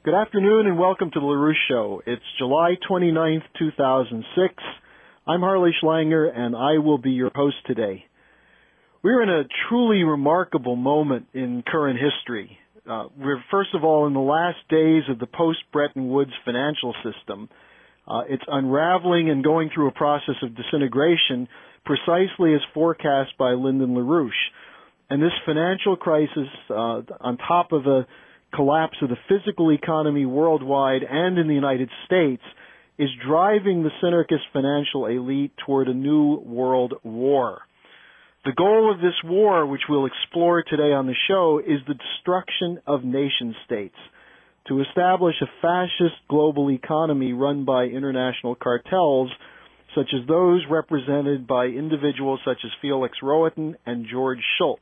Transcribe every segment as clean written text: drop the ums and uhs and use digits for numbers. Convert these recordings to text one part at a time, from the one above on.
Good afternoon and welcome to the LaRouche Show. It's July 29th, 2006. I'm Harley Schlanger and I will be your host today. We're in a truly remarkable moment in current history. We're first of all in the last days of the post-Bretton Woods financial system. It's unraveling and going through a process of disintegration precisely as forecast by Lyndon LaRouche. And this financial crisis, on top of a collapse of the physical economy worldwide and in the United States, is driving the synarchist financial elite toward a new world war. The goal of this war, which we'll explore today on the show, is the destruction of nation states, to establish a fascist global economy run by international cartels, such as those represented by individuals such as Felix Rohatyn and George Shultz.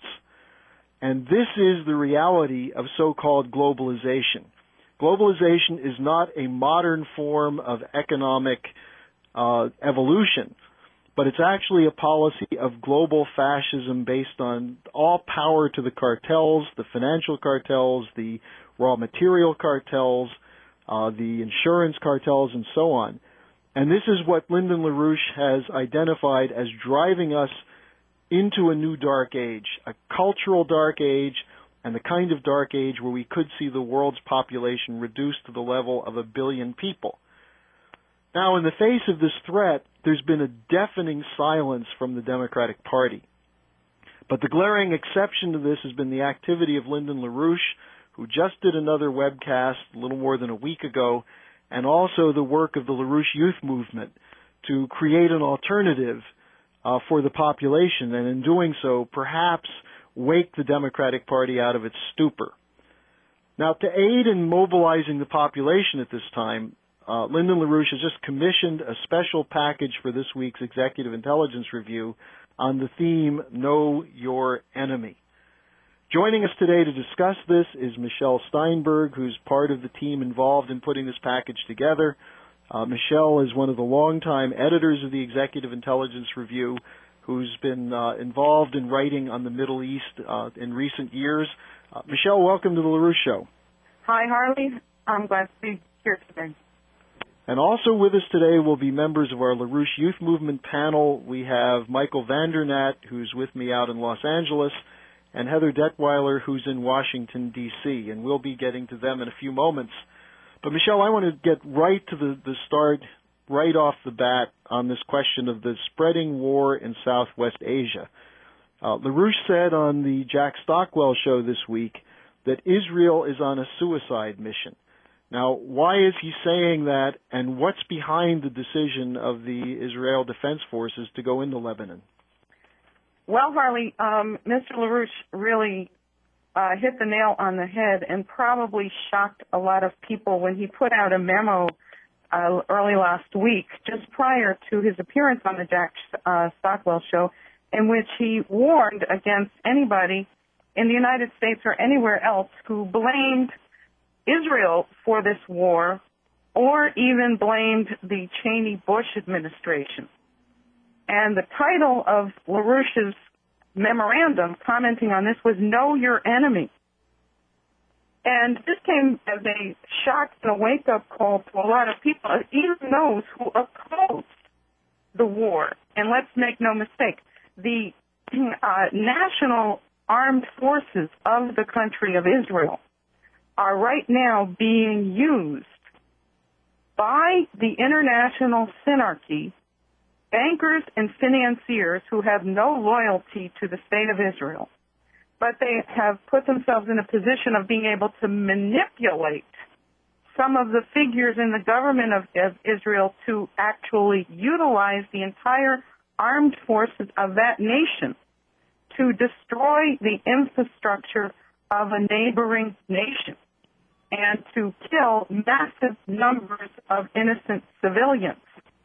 And this is the reality of so-called globalization. Globalization is not a modern form of economic evolution, but it's actually a policy of global fascism based on all power to the cartels, the financial cartels, the raw material cartels, the insurance cartels, and so on. And this is what Lyndon LaRouche has identified as driving us into a new dark age, a cultural dark age, and the kind of dark age where we could see the world's population reduced to the level of 1 billion people. Now, in the face of this threat, there's been a deafening silence from the Democratic Party. But the glaring exception to this has been the activity of Lyndon LaRouche, who just did another webcast a little more than a week ago, and also the work of the LaRouche Youth Movement to create an alternative for the population, and in doing so, perhaps wake the Democratic Party out of its stupor. Now, to aid in mobilizing the population at this time, Lyndon LaRouche has just commissioned a special package for this week's Executive Intelligence Review on the theme, Know Your Enemy. Joining us today to discuss this is Michelle Steinberg, who's part of the team involved in putting this package together. Michelle is one of the longtime editors of the Executive Intelligence Review, who's been involved in writing on the Middle East in recent years. Michelle, welcome to the LaRouche Show. Hi, Harley. I'm glad to be here today. And also with us today will be members of our LaRouche Youth Movement panel. We have Michael Vandernat, who's with me out in Los Angeles, and Heather Detweiler, who's in Washington, D.C., and we'll be getting to them in a few moments. But, Michelle, I want to get right to the start, right off the bat, on this question of the spreading war in Southwest Asia. LaRouche said on the Jack Stockwell show this week that Israel is on a suicide mission. Now, why is he saying that, and what's behind the decision of the Israel Defense Forces to go into Lebanon? Well, Harley, Mr. LaRouche really hit the nail on the head and probably shocked a lot of people when he put out a memo early last week, just prior to his appearance on the Jack Stockwell show, in which he warned against anybody in the United States or anywhere else who blamed Israel for this war or even blamed the Cheney-Bush administration. And the title of LaRouche's memorandum commenting on this was Know Your Enemy. And this came as a shock and a wake-up call to a lot of people, even those who opposed the war. And let's make no mistake, the national armed forces of the country of Israel are right now being used by the international synarchy, bankers and financiers who have no loyalty to the state of Israel, but they have put themselves in a position of being able to manipulate some of the figures in the government of Israel to actually utilize the entire armed forces of that nation to destroy the infrastructure of a neighboring nation and to kill massive numbers of innocent civilians.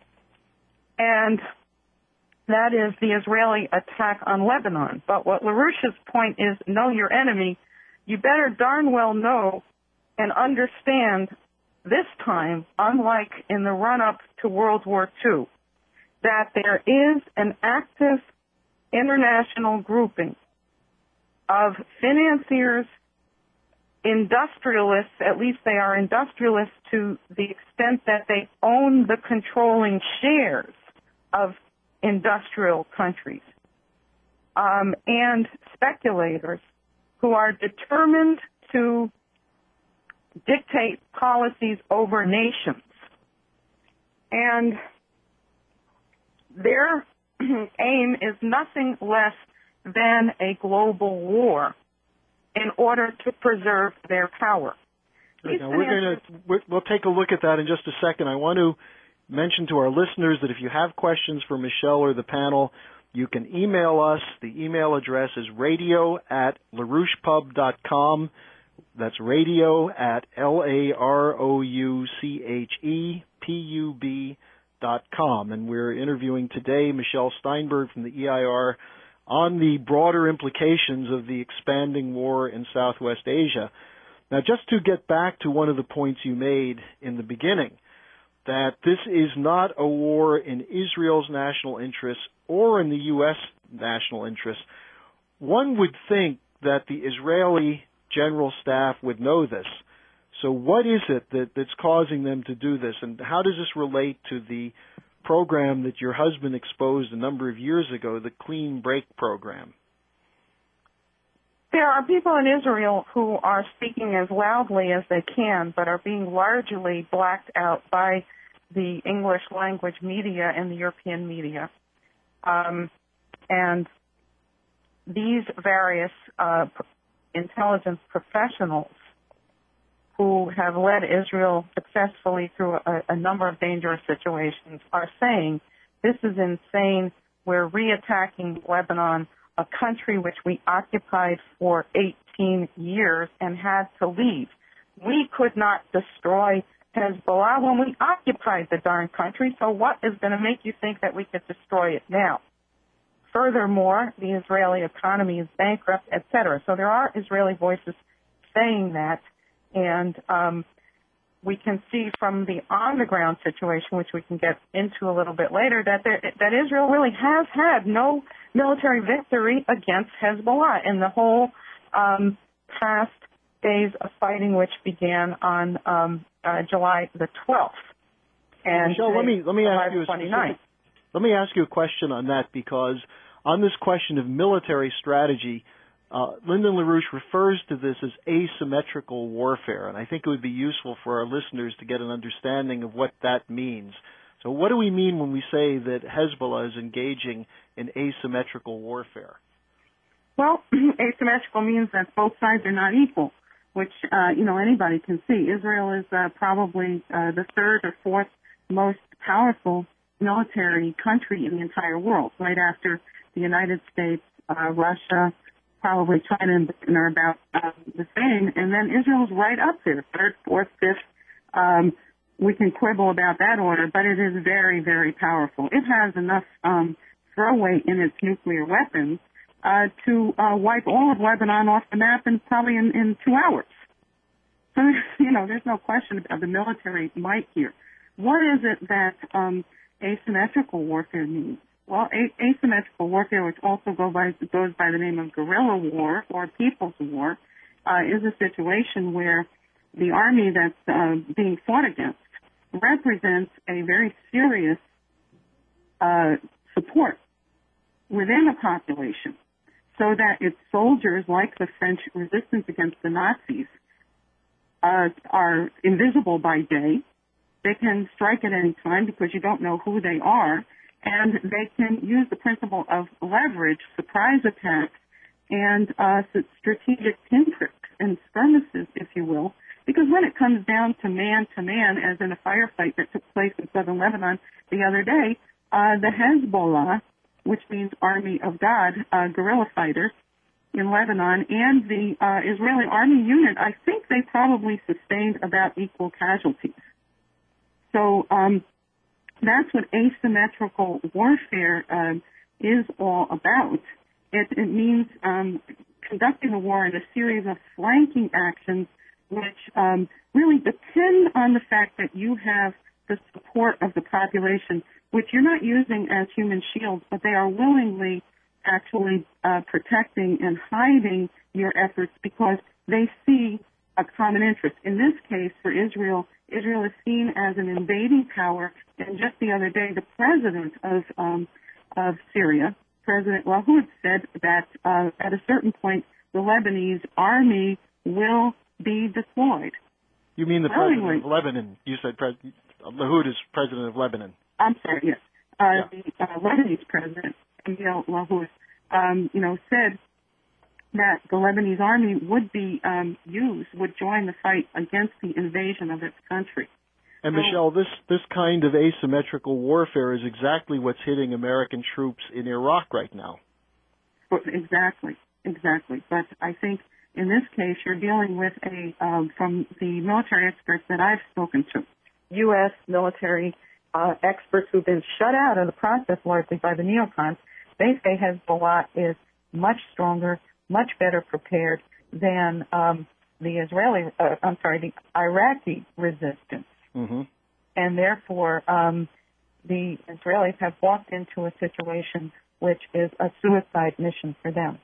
And that is the Israeli attack on Lebanon. But what LaRouche's point is, know your enemy. You better darn well know and understand this time, unlike in the run-up to World War II, that there is an active international grouping of financiers, industrialists, at least they are industrialists to the extent that they own the controlling shares of industrial countries, and speculators who are determined to dictate policies over nations. And their aim is nothing less than a global war in order to preserve their power. Right, now we'll take a look at that in just a second. I want to mention to our listeners that if you have questions for Michelle or the panel, you can email us. The email address is radio@larouchepub.com. That's radio@LAROUCHEPUB.com. And we're interviewing today Michelle Steinberg from the EIR on the broader implications of the expanding war in Southwest Asia. Now, just to get back to one of the points you made in the beginning, that this is not a war in Israel's national interests or in the U.S. national interests, one would think that the Israeli general staff would know this. So what is it that's causing them to do this, and how does this relate to the program that your husband exposed a number of years ago, the Clean Break program? There are people in Israel who are speaking as loudly as they can, but are being largely blacked out by the English language media and the European media. And these various intelligence professionals who have led Israel successfully through a number of dangerous situations are saying, this is insane, we're reattacking Lebanon, a country which we occupied for 18 years and had to leave. We could not destroy Hezbollah when we occupied the darn country, so what is going to make you think that we could destroy it now? Furthermore, the Israeli economy is bankrupt, etc. So there are Israeli voices saying that, and we can see from the on-the-ground situation, which we can get into a little bit later, that Israel really has had no military victory against Hezbollah in the whole past days of fighting, which began on July the 12th. And Michelle, let me ask you a question on that, because on this question of military strategy, Lyndon LaRouche refers to this as asymmetrical warfare, and I think it would be useful for our listeners to get an understanding of what that means. So what do we mean when we say that Hezbollah is engaging in asymmetrical warfare? Well, asymmetrical means that both sides are not equal, which, anybody can see. Israel is probably the third or fourth most powerful military country in the entire world, right after the United States, Russia, probably China, and are about the same. And then Israel's right up there, third, fourth, fifth. We can quibble about that order, but it is very, very powerful. It has enough throwaway in its nuclear weapons to wipe all of Lebanon off the map probably in 2 hours. So, there's no question about the military might here. What is it that asymmetrical warfare means? Well, asymmetrical warfare, which also goes by the name of guerrilla war or people's war, is a situation where the army that's being fought against represents a very serious support within the population, so that its soldiers, like the French resistance against the Nazis, are invisible by day. They can strike at any time because you don't know who they are, and they can use the principle of leverage, surprise attacks, and strategic pinpricks and skirmishes, if you will, because when it comes down to man, as in a firefight that took place in southern Lebanon the other day, the Hezbollah, which means Army of God, guerrilla fighters in Lebanon, and the Israeli army unit, I think they probably sustained about equal casualties. So that's what asymmetrical warfare is all about. It means conducting a war in a series of flanking actions which really depend on the fact that you have the support of the population, which you're not using as human shields, but they are willingly actually protecting and hiding your efforts because they see a common interest. In this case, for Israel, Israel is seen as an invading power. And just the other day, the president of Syria, President Lahoud, said that at a certain point, the Lebanese army will be deployed. You mean the president of Lebanon? You said Lahoud is president of Lebanon. I'm sorry, yes. The Lebanese president, Emil Lahoud, said that the Lebanese army would be would join the fight against the invasion of its country. And Michelle, this kind of asymmetrical warfare is exactly what's hitting American troops in Iraq right now. Exactly. But I think in this case, you're dealing with from the military experts that I've spoken to, U.S. military experts who've been shut out of the process largely by the neocons. They say Hezbollah is much stronger, much better prepared than the Iraqi resistance. Mm-hmm. And therefore, the Israelis have walked into a situation which is a suicide mission for them.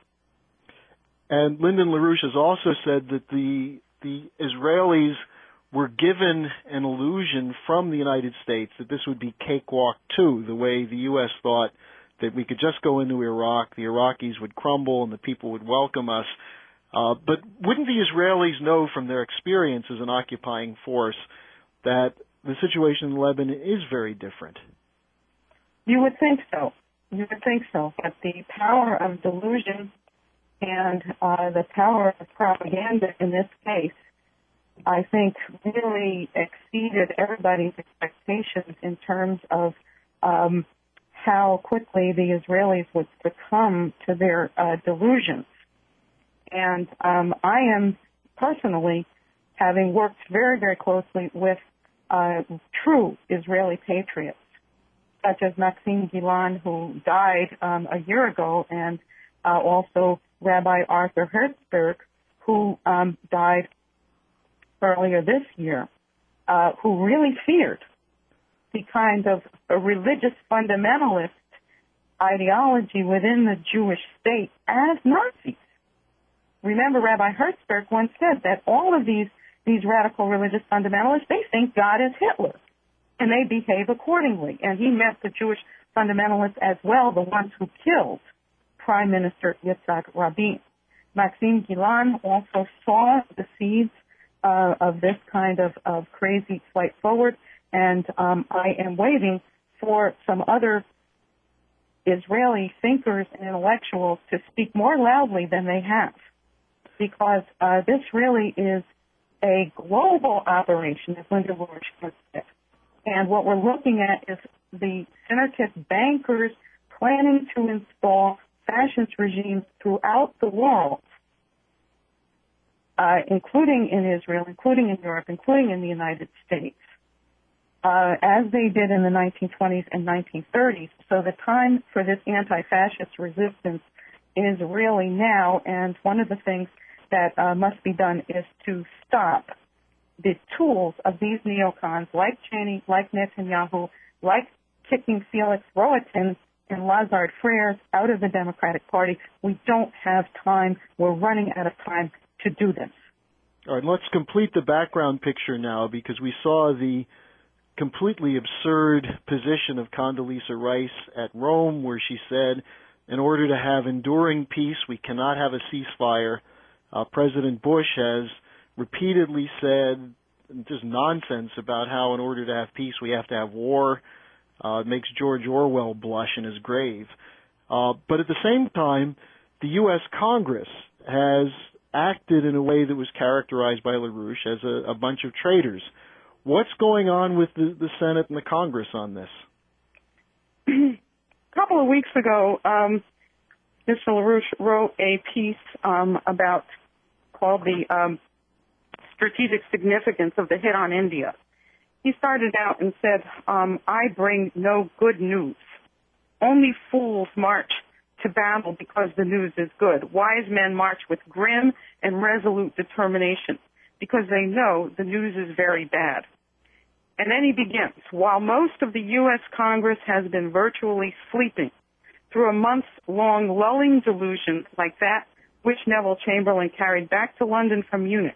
And Lyndon LaRouche has also said that the Israelis were given an illusion from the United States that this would be cakewalk too, the way the U.S. thought that we could just go into Iraq, the Iraqis would crumble, and the people would welcome us. But wouldn't the Israelis know from their experience as an occupying force that the situation in Lebanon is very different? You would think so. But the power of delusion and the power of propaganda in this case, I think, really exceeded everybody's expectations in terms of how quickly the Israelis would succumb to their delusions. And I am personally, having worked very, very closely with true Israeli patriots, such as Maxim Gilan, who died a year ago, and also Rabbi Arthur Herzberg, who died earlier this year, who really feared the kind of a religious fundamentalist ideology within the Jewish state as Nazis. Remember, Rabbi Herzberg once said that all of these radical religious fundamentalists, they think God is Hitler, and they behave accordingly. And he meant the Jewish fundamentalists as well, the ones who killed Prime Minister Yitzhak Rabin. Maxim Gilan also saw the seeds of this kind of crazy flight forward, and I am waiting for some other Israeli thinkers and intellectuals to speak more loudly than they have, because this really is a global operation, as Linda LaRouche puts it. And what we're looking at is the syndicate bankers planning to install fascist regimes throughout the world, including in Israel, including in Europe, including in the United States, as they did in the 1920s and 1930s. So the time for this anti-fascist resistance is really now, and one of the things that must be done is to stop the tools of these neocons like Cheney, like Netanyahu, like kicking Felix Rohatyn and Lazard Freres out of the Democratic Party. We don't have time. We're running out of time to do this. All right, let's complete the background picture now, because we saw the completely absurd position of Condoleezza Rice at Rome, where she said, in order to have enduring peace, we cannot have a ceasefire. President Bush has repeatedly said just nonsense about how in order to have peace, we have to have war. It makes George Orwell blush in his grave. But at the same time, the U.S. Congress has acted in a way that was characterized by LaRouche as a bunch of traitors. What's going on with the Senate and the Congress on this? A couple of weeks ago, Mr. LaRouche wrote a piece called the strategic significance of the hit on India. He started out and said, I bring no good news. Only fools march to battle because the news is good. Wise men march with grim and resolute determination because they know the news is very bad. And then he begins, while most of the U.S. Congress has been virtually sleeping through a months-long lulling delusion like that which Neville Chamberlain carried back to London from Munich,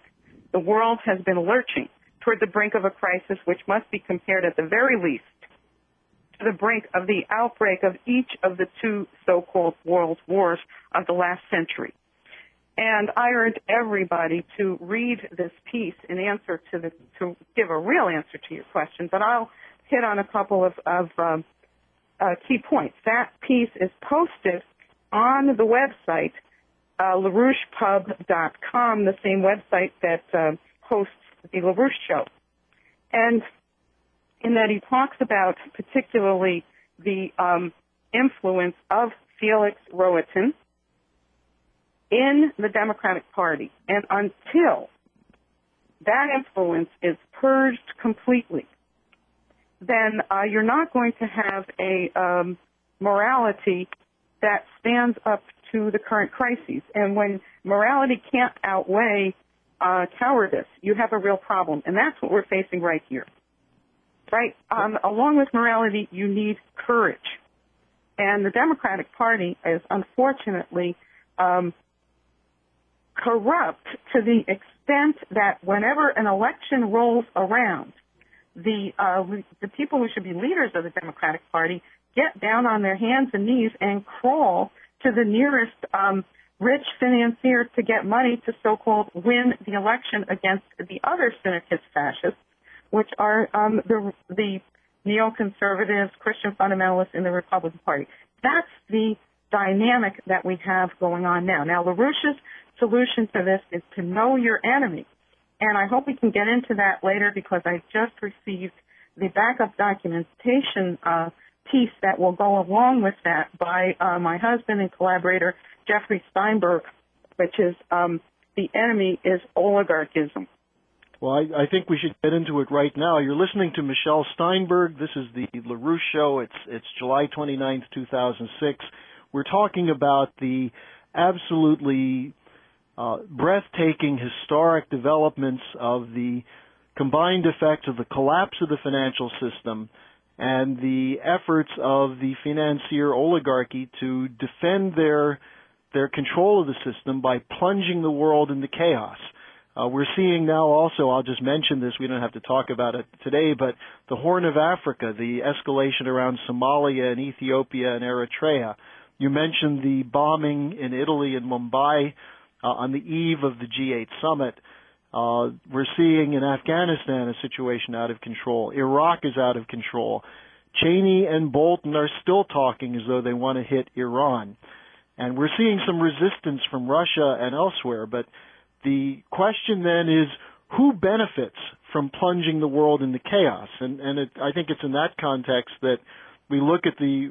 the world has been lurching toward the brink of a crisis which must be compared at the very least to the brink of the outbreak of each of the two so-called world wars of the last century. And I urge everybody to read this piece in answer to give a real answer to your question, but I'll hit on a couple of key points. That piece is posted on the website, LaRouchePub.com, the same website that hosts the LaRouche Show. And in that he talks about particularly the influence of Felix Rohatyn in the Democratic Party. And until that influence is purged completely, then you're not going to have a morality that stands up to the current crises. And when morality can't outweigh cowardice, you have a real problem. And that's what we're facing right here. Right? Along with morality, you need courage. And the Democratic Party is unfortunately corrupt to the extent that whenever an election rolls around, the people who should be leaders of the Democratic Party get down on their hands and knees and crawl to the nearest rich financier to get money to so-called win the election against the other syndicate fascists, which are the neoconservatives, Christian fundamentalists in the Republican Party. That's the dynamic that we have going on now. Now, LaRouche's solution to this is to know your enemy. And I hope we can get into that later because I just received the backup documentation piece that will go along with that by my husband and collaborator, Jeffrey Steinberg, which is the enemy is oligarchism. Well, I think we should get into it right now. You're listening to Michelle Steinberg. This is the LaRouche Show. It's July 29th, 2006. We're talking about the absolutely breathtaking, historic developments of the combined effects of the collapse of the financial system and the efforts of the financier oligarchy to defend their control of the system by plunging the world into chaos. We're seeing now also, I'll just mention this, we don't have to talk about it today, but the Horn of Africa, the escalation around Somalia and Ethiopia and Eritrea. You mentioned the bombing in Italy and Mumbai on the eve of the G8 summit. We're seeing in Afghanistan a situation out of control. Iraq is out of control. Cheney and Bolton are still talking as though they want to hit Iran. And we're seeing some resistance from Russia and elsewhere, but the question then is, who benefits from plunging the world into chaos? And I think it's in that context that we look at the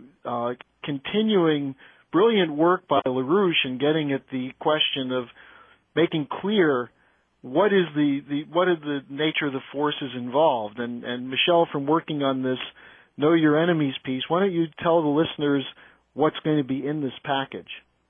continuing brilliant work by LaRouche in getting at the question of making clear what is the nature of the forces involved. And Michelle, from working on this Know Your Enemies piece, why don't you tell the listeners what's going to be in this package?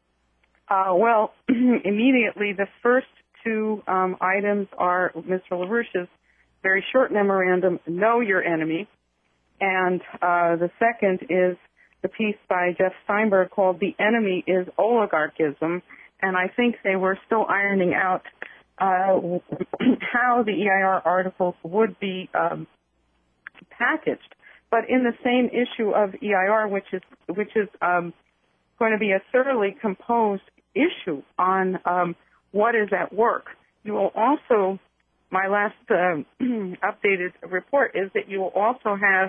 Well, immediately the first two items are Mr. LaRouche's very short memorandum, Know Your Enemy, and the second is the piece by Jeff Steinberg called The Enemy is Oligarchism, and I think they were still ironing out how the EIR articles would be packaged. But in the same issue of EIR, which is going to be a thoroughly composed issue on what is at work. You will also, my last updated report is that you will also have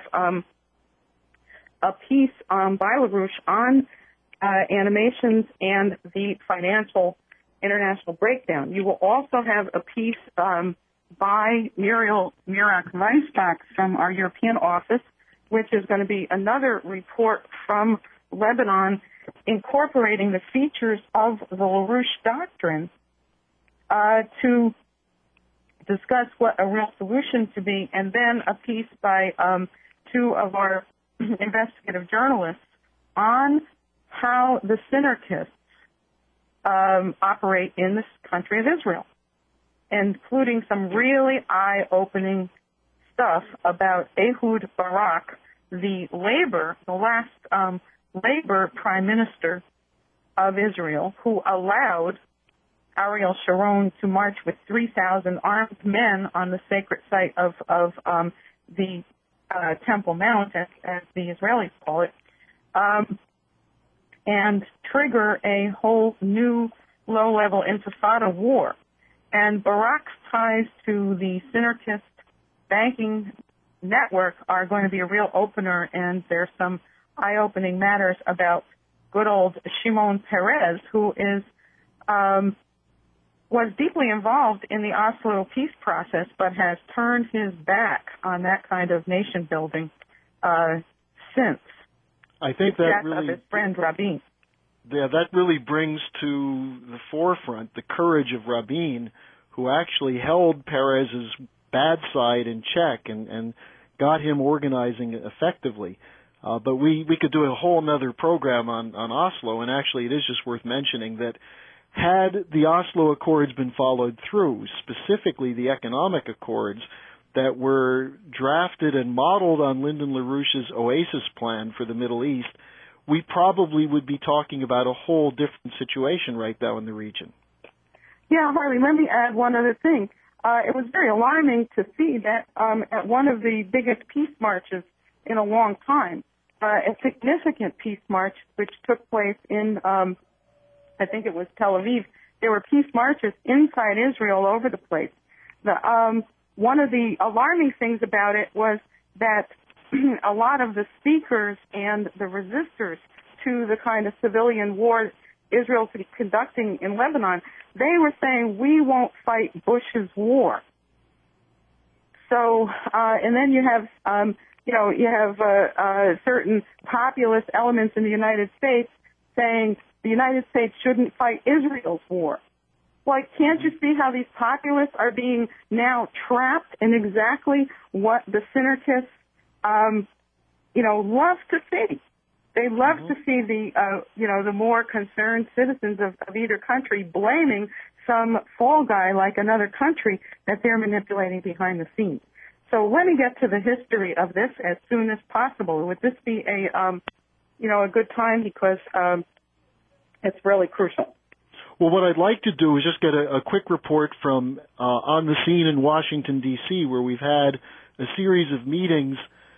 a piece by LaRouche on animations and the financial international breakdown. You will also have a piece by Muriel Murak-Weisbach from our European office, which is going to be another report from Lebanon incorporating the features of the LaRouche doctrine to discuss what a real solution to be, and then a piece by two of our investigative journalists on how the synarchists operate in this country of Israel, including some really eye-opening stuff about Ehud Barak, the last Labor Prime Minister of Israel, who allowed Ariel Sharon to march with 3,000 armed men on the sacred site of the Temple Mount, as the Israelis call it, and trigger a whole new low-level intifada war. And Barak's ties to the synergist banking network are going to be a real opener, and there's some eye-opening matters about good old Shimon Peres, who is was deeply involved in the Oslo peace process, but has turned his back on that kind of nation building since. I think the that death really, of his friend Rabin. Yeah, that really brings to the forefront the courage of Rabin, who actually held Peres's bad side in check and got him organizing effectively. But we could do a whole other program on Oslo, and actually it is just worth mentioning that had the Oslo Accords been followed through, specifically the economic accords that were drafted and modeled on Lyndon LaRouche's Oasis plan for the Middle East, we probably would be talking about a whole different situation right now in the region. Yeah, Harley, let me add one other thing. It was very alarming to see that at one of the biggest peace marches in a long time, a significant peace march which took place in, I think it was Tel Aviv, there were peace marches inside Israel all over the place. One of the alarming things about it was that a lot of the speakers and the resistors to the kind of civilian war Israel's conducting in Lebanon, they were saying, we won't fight Bush's war. So, and then you have, you have certain populist elements in the United States saying the United States shouldn't fight Israel's war. Like, can't you see how these populists are being now trapped in exactly what the synergists, love to see? They love to see the more concerned citizens of either country blaming some fall guy like another country that they're manipulating behind the scenes. So let me get to the history of this as soon as possible. Would this be a good time, because it's really crucial? Well, what I'd like to do is just get a quick report from on the scene in Washington, D.C., where we've had a series of meetings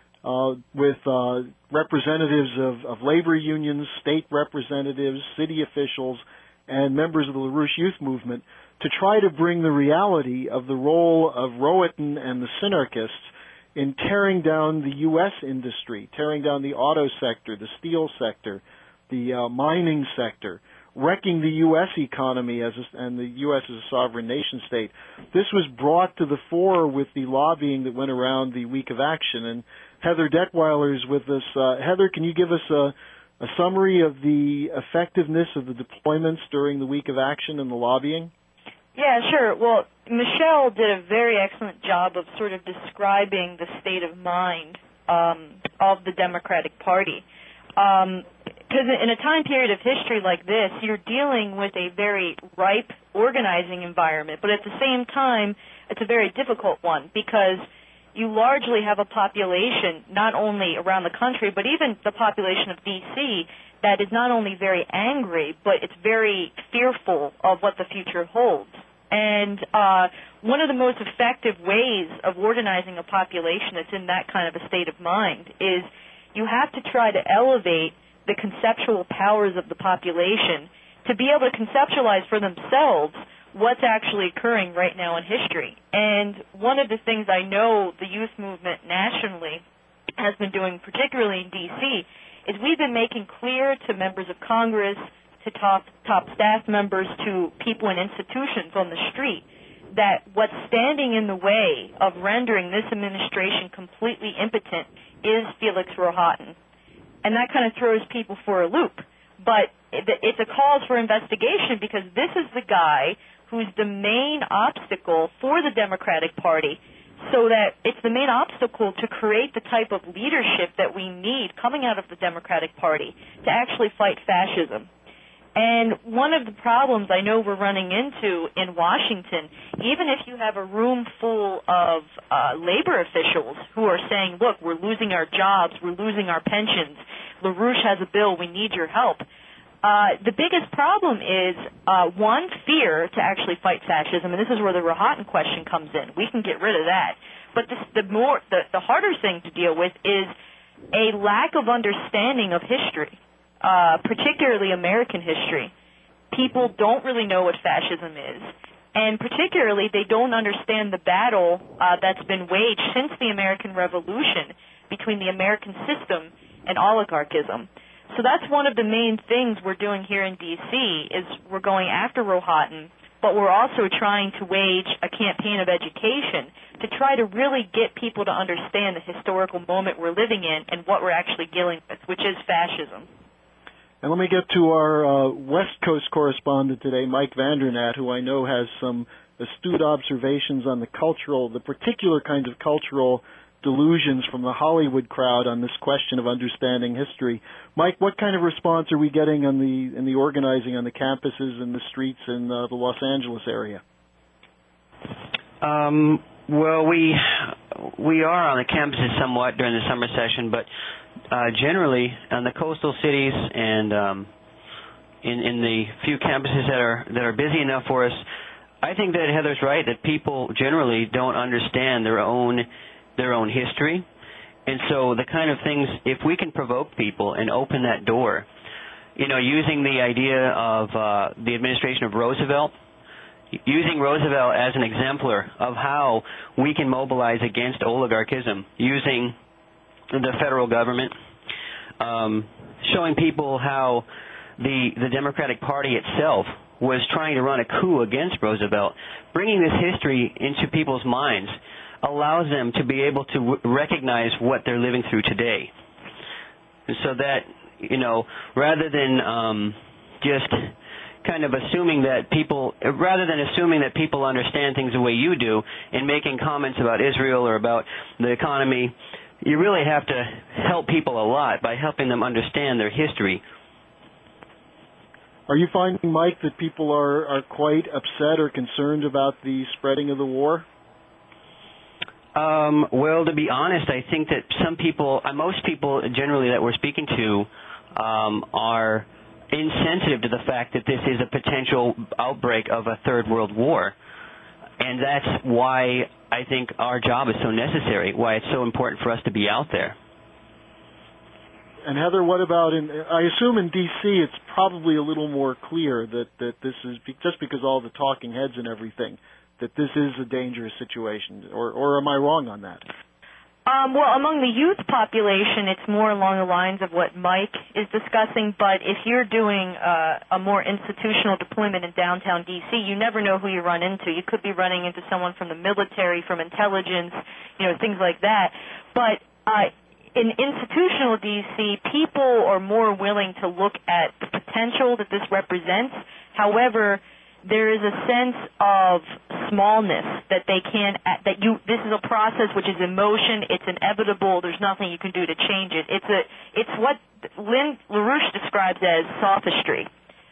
with representatives of labor unions, state representatives, city officials, and members of the LaRouche Youth Movement to try to bring the reality of the role of Rohatyn and the Synarchists in tearing down the U.S. industry, tearing down the auto sector, the steel sector, the mining sector, wrecking the U.S. economy and the U.S. as a sovereign nation state. This was brought to the fore with the lobbying that went around the Week of Action. And Heather Detweiler is with us. Heather, can you give us a summary of the effectiveness of the deployments during the Week of Action and the lobbying? Yeah, sure. Well, Michelle did a very excellent job of sort of describing the state of mind of the Democratic Party. Because in a time period of history like this, you're dealing with a very ripe organizing environment, but at the same time, it's a very difficult one because you largely have a population, not only around the country, but even the population of D.C., that is not only very angry, but it's very fearful of what the future holds. And one of the most effective ways of organizing a population that's in that kind of a state of mind is you have to try to elevate the conceptual powers of the population to be able to conceptualize for themselves what's actually occurring right now in history. And one of the things I know the youth movement nationally has been doing, particularly in D.C., is we've been making clear to members of Congress, to top staff members, to people in institutions on the street, that what's standing in the way of rendering this administration completely impotent is Felix Rohatyn. And that kind of throws people for a loop. But it's a cause for investigation because this is the guy who's the main obstacle for the Democratic Party, so that it's the main obstacle to create the type of leadership that we need coming out of the Democratic Party to actually fight fascism. And one of the problems I know we're running into in Washington, even if you have a room full of labor officials who are saying, look, we're losing our jobs, we're losing our pensions, LaRouche has a bill, we need your help, The biggest problem is, one, fear to actually fight fascism, and this is where the Rohatyn question comes in. We can get rid of that. But the harder thing to deal with is a lack of understanding of history, particularly American history. People don't really know what fascism is, and particularly they don't understand the battle that's been waged since the American Revolution between the American system and oligarchism. So that's one of the main things we're doing here in D.C. is we're going after Rohatyn, but we're also trying to wage a campaign of education to try to really get people to understand the historical moment we're living in and what we're actually dealing with, which is fascism. And let me get to our West Coast correspondent today, Mike Vandernat, who I know has some astute observations on the particular kinds of cultural delusions from the Hollywood crowd on this question of understanding history. Mike, what kind of response are we getting in the organizing on the campuses and the streets in the Los Angeles area? Well, we are on the campuses somewhat during the summer session, but generally on the coastal cities and in the few campuses that are busy enough for us, I think that Heather's right that people generally don't understand their own history. And so the kind of things, if we can provoke people and open that door, using the idea of the administration of Roosevelt, using Roosevelt as an exemplar of how we can mobilize against oligarchism, using the federal government, showing people how the Democratic Party itself was trying to run a coup against Roosevelt, bringing this history into people's minds allows them to be able to recognize what they're living through today. And so that, rather than just kind of assuming that people understand things the way you do and making comments about Israel or about the economy, you really have to help people a lot by helping them understand their history. Are you finding, Mike, that people are quite upset or concerned about the spreading of the war? Well, to be honest, I think that most people generally that we're speaking to are insensitive to the fact that this is a potential outbreak of a third world war. And that's why I think our job is so necessary, why it's so important for us to be out there. And Heather, what about I assume in D.C. it's probably a little more clear that this is, just because all the talking heads and everything, that this is a dangerous situation, or am I wrong on that? Well, among the youth population, it's more along the lines of what Mike is discussing, but if you're doing a more institutional deployment in downtown D.C., you never know who you run into. You could be running into someone from the military, from intelligence, things like that. But in institutional D.C., people are more willing to look at the potential that this represents. However, there is a sense of smallness that this is a process which is in motion, it's inevitable, there's nothing you can do to change it. It's what Lynn LaRouche describes as sophistry.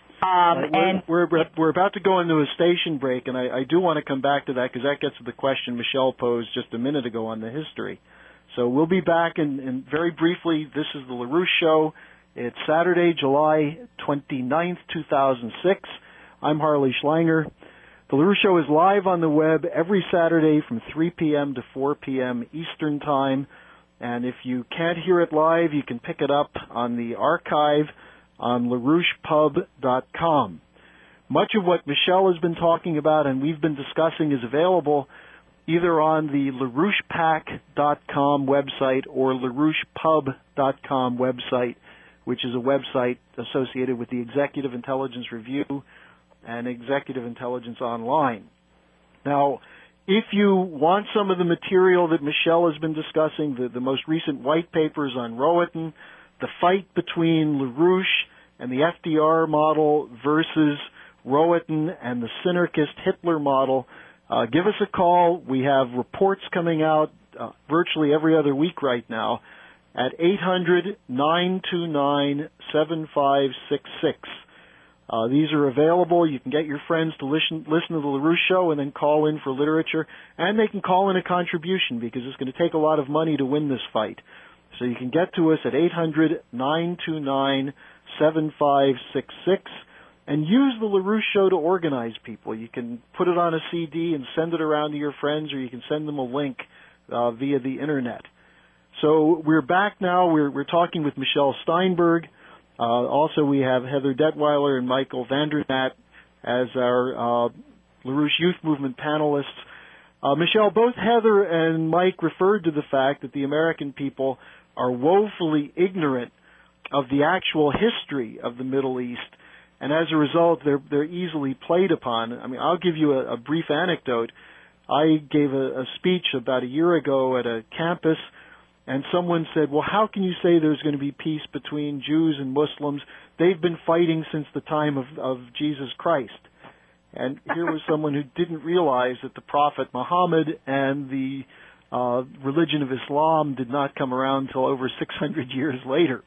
We're about to go into a station break, and I do want to come back to that because that gets to the question Michelle posed just a minute ago on the history. So we'll be back, and very briefly, this is the LaRouche Show. It's Saturday, July 29th, 2006. I'm Harley Schlanger. The LaRouche Show is live on the web every Saturday from 3 p.m. to 4 p.m. Eastern Time. And if you can't hear it live, you can pick it up on the archive on LaRouchePub.com. Much of what Michelle has been talking about and we've been discussing is available either on the LaRouchePAC.com website or LaRouchePub.com website, which is a website associated with the Executive Intelligence Review and Executive Intelligence Online. Now, if you want some of the material that Michelle has been discussing, the most recent white papers on Rohatyn, the fight between LaRouche and the FDR model versus Rohatyn and the synarchist Hitler model, give us a call. We have reports coming out virtually every other week right now at 800-929-7566. These are available. You can get your friends to listen to the LaRouche Show and then call in for literature. And they can call in a contribution because it's going to take a lot of money to win this fight. So you can get to us at 800-929-7566. 7566. And use the LaRouche Show to organize people. You can put it on a CD and send it around to your friends, or you can send them a link via the Internet. So we're back now. We're talking with Michelle Steinberg. Also, we have Heather Detweiler and Michael Vandernat as our LaRouche Youth Movement panelists. Michelle, both Heather and Mike referred to the fact that the American people are woefully ignorant of the actual history of the Middle East, and as a result, they're easily played upon. I mean, I'll give you a brief anecdote. I gave a speech about a year ago at a campus, and someone said, well, how can you say there's going to be peace between Jews and Muslims? They've been fighting since the time of Jesus Christ. And here was someone who didn't realize that the Prophet Muhammad and the religion of Islam did not come around until over 600 years later.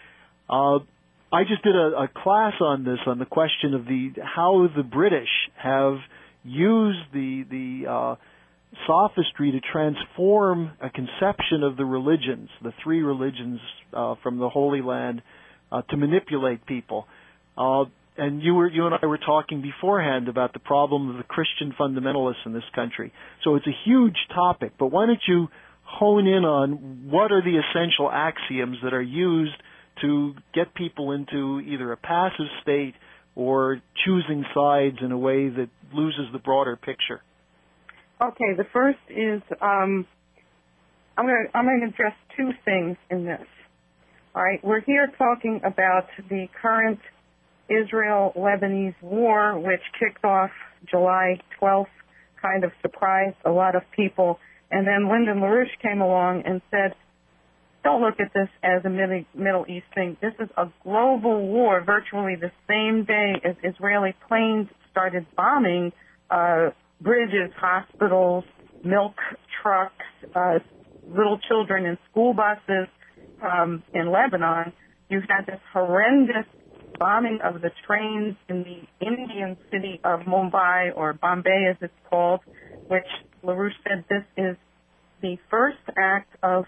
I just did a class on this, on the question of how the British have used the sophistry to transform a conception of the religions, the three religions from the Holy Land, to manipulate people. And you and I were talking beforehand about the problem of the Christian fundamentalists in this country. So it's a huge topic, but why don't you hone in on what are the essential axioms that are used to get people into either a passive state or choosing sides in a way that loses the broader picture? Okay, the first is I'm going to address two things in this. All right, we're here talking about the current Israel-Lebanese war, which kicked off July 12th, kind of surprised a lot of people. And then Lyndon LaRouche came along and said, don't look at this as a Middle East thing. This is a global war. Virtually the same day as Israeli planes started bombing bridges, hospitals, milk trucks, little children in school buses in Lebanon, you had this horrendous bombing of the trains in the Indian city of Mumbai, or Bombay as it's called, which LaRouche said this is the first act of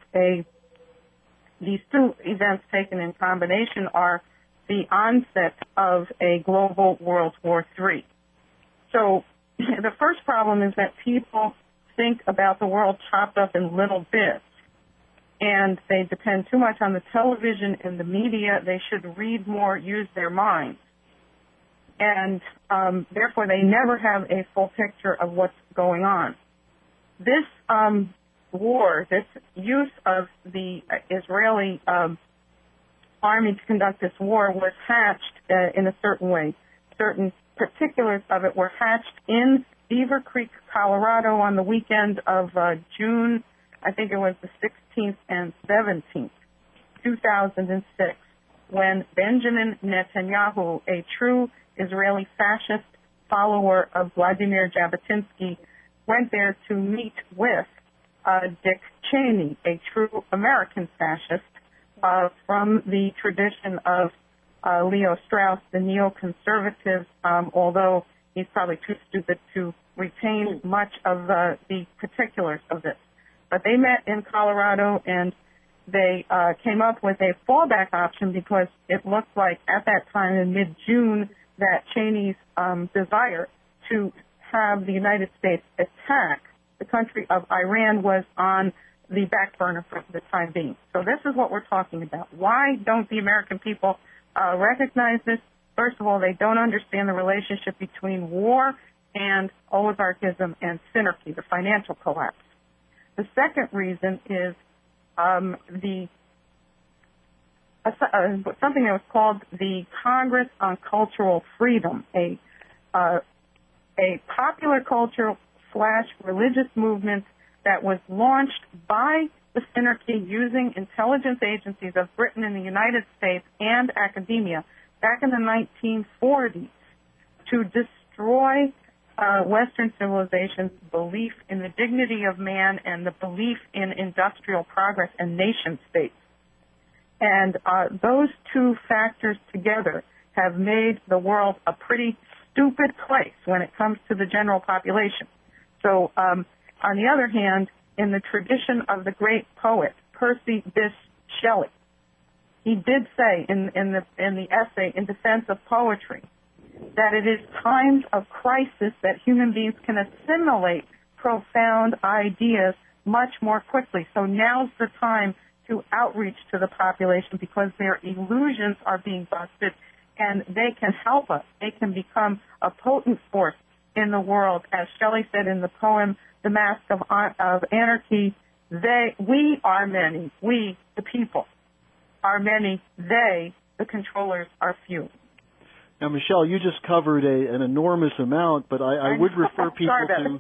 these two events taken in combination are the onset of a global World War III. So the first problem is that people think about the world chopped up in little bits, and they depend too much on the television and the media. They should read more, use their minds. And therefore, they never have a full picture of what's going on. This war, this use of the Israeli army to conduct this war was hatched in a certain way. Certain particulars of it were hatched in Beaver Creek, Colorado on the weekend of June, I think it was the 16th and 17th, 2006, when Benjamin Netanyahu, a true Israeli fascist follower of Vladimir Jabotinsky, went there to meet with Dick Cheney, a true American fascist from the tradition of Leo Strauss, the neoconservatives, although he's probably too stupid to retain much of the particulars of this. But they met in Colorado, and they came up with a fallback option because it looked like at that time in mid-June that Cheney's desire to have the United States attack the country of Iran was on the back burner for the time being. So this is what we're talking about. Why don't the American people recognize this? First of all, they don't understand the relationship between war and oligarchism and synarchy, the financial collapse. The second reason is something that was called the Congress on Cultural Freedom, a popular cultural / religious movement that was launched by the synarchy using intelligence agencies of Britain and the United States and academia back in the 1940s to destroy Western civilization's belief in the dignity of man and the belief in industrial progress and nation states. And those two factors together have made the world a pretty stupid place when it comes to the general population. So, on the other hand, in the tradition of the great poet Percy Bysshe Shelley, he did say in the essay in defense of poetry that it is times of crisis that human beings can assimilate profound ideas much more quickly. So now's the time to outreach to the population because their illusions are being busted, and they can help us. They can become a potent force in the world. As Shelley said in the poem, The Mask of Anarchy, we are many. We, the people, are many. They, the controllers, are few. Now, Michelle, you just covered an enormous amount, but I would refer people to...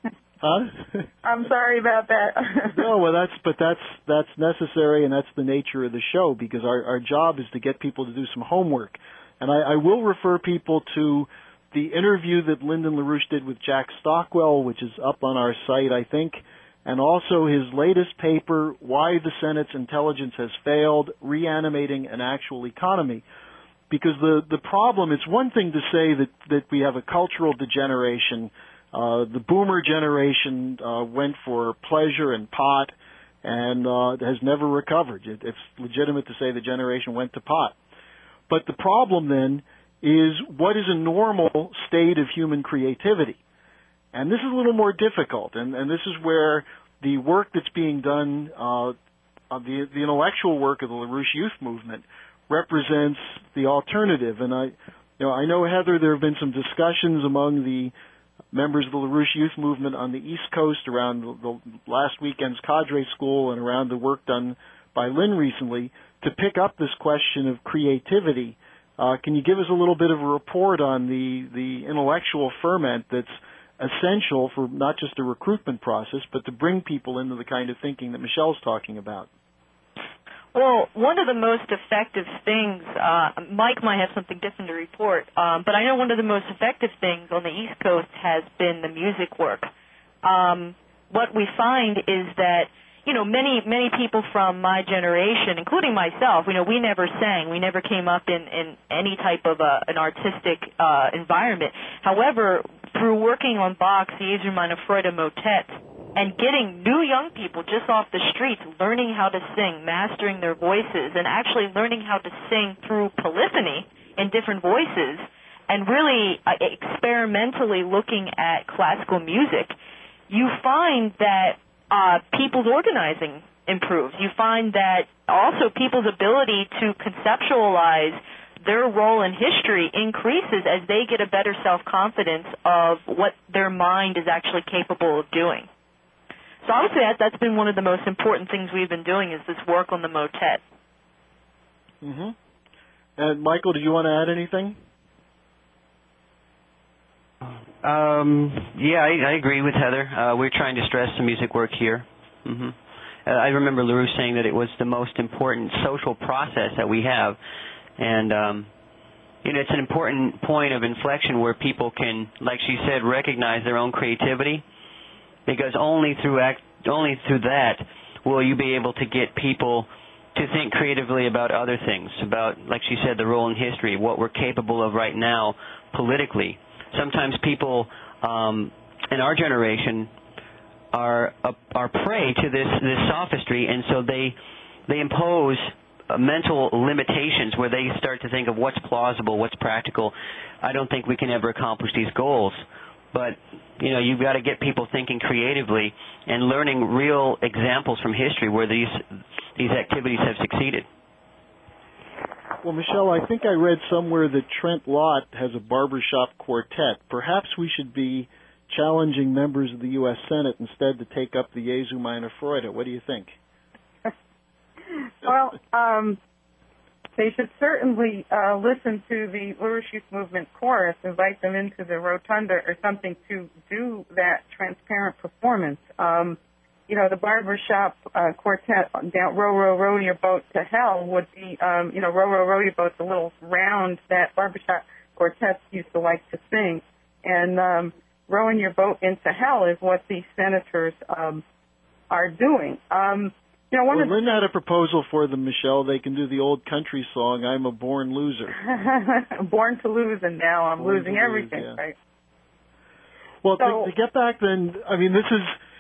Huh? I'm sorry about that. No, well, that's necessary, and that's the nature of the show, because our job is to get people to do some homework. And I will refer people to the interview that Lyndon LaRouche did with Jack Stockwell, which is up on our site, I think, and also his latest paper, Why the Senate's Intelligence Has Failed, Reanimating an Actual Economy. Because the problem, it's one thing to say that we have a cultural degeneration. The boomer generation went for pleasure and pot and has never recovered. It's legitimate to say the generation went to pot. But the problem then is, what is a normal state of human creativity? And this is a little more difficult, and this is where the work that's being done, the intellectual work of the LaRouche Youth Movement, represents the alternative. And I know, Heather, there have been some discussions among the members of the LaRouche Youth Movement on the East Coast around the last weekend's Cadre School and around the work done by Lynn recently to pick up this question of creativity. Can you give us a little bit of a report on the intellectual ferment that's essential for not just a recruitment process, but to bring people into the kind of thinking that Michelle's talking about? Well, one of the most effective things, Mike might have something different to report, but I know one of the most effective things on the East Coast has been the music work. What we find is that, many people from my generation, including myself, we never sang. We never came up in any type of an artistic environment. However, through working on Bach's The Jesu meine Freude motet, and getting new young people just off the streets learning how to sing, mastering their voices, and actually learning how to sing through polyphony in different voices, and really experimentally looking at classical music, you find that people's organizing improves. You find that also people's ability to conceptualize their role in history increases as they get a better self-confidence of what their mind is actually capable of doing. So I would say that's been one of the most important things we've been doing is this work on the motet. Mm-hmm. And Michael, do you want to add anything? Yeah, I agree with Heather. We're trying to stress the music work here. Mm-hmm. I remember LaRouche saying that it was the most important social process that we have. And, it's an important point of inflection where people can, like she said, recognize their own creativity. Because only through that will you be able to get people to think creatively about other things, about, like she said, the role in history, what we're capable of right now politically. Sometimes people in our generation are prey to this sophistry, and so they impose mental limitations where they start to think of what's plausible, what's practical. I don't think we can ever accomplish these goals. But, you've got to get people thinking creatively and learning real examples from history where these activities have succeeded. Well, Michelle, I think I read somewhere that Trent Lott has a barbershop quartet. Perhaps we should be challenging members of the U.S. Senate instead to take up the Jesu meine Freude. What do you think? Well, they should certainly listen to the LaRouche Youth Movement chorus, invite them into the rotunda or something to do that transparent performance. The barbershop quartet down Row, Row, Row Your Boat to Hell would be, Row, Row, Row Your Boat, the little round that barbershop quartets used to like to sing. And rowing your boat into hell is what these senators are doing. Lynn had a proposal for them, Michelle. They can do the old country song, I'm a Born Loser. Born to lose, and now I'm losing everything, yeah. right? Well, to get back then, this is,